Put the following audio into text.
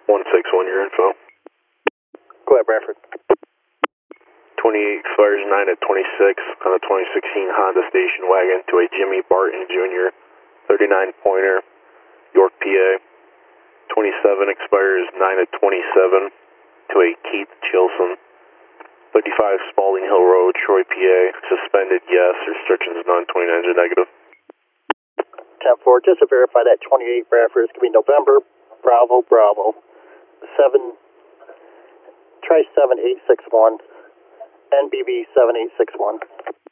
161, your info. Go ahead, Bradford. 28 expires 9 at 26 on a 2016 Honda station wagon to a Jimmy Barton Jr. 39 pointer, York, PA. 27 expires 9 at 27 to a Keith Chilson. 35 Spalding Hill Road, Troy, PA. Suspended, yes. Restrictions none. 29s are negative. 10-4, just to verify that 28 Bradford is going to be November, Bravo, Bravo. 7, try 7861, NBB 7861.